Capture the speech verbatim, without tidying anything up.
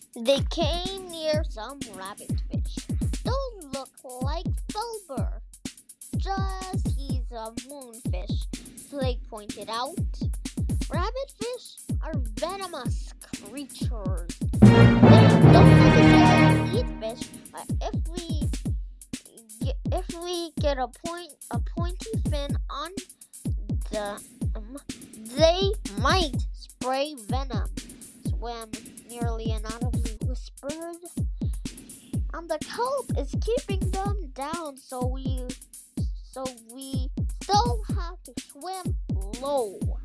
They came near some rabbitfish. Those look like Filbur. Just he's a moonfish, Flake pointed out. Rabbitfish are venomous creatures. They don't necessarily eat fish, but if we get, if we get a point a pointy fin on them, they might spray venom. Swim nearly inaudibly whispered. And the kelp is keeping them down, so we so we still have to swim low.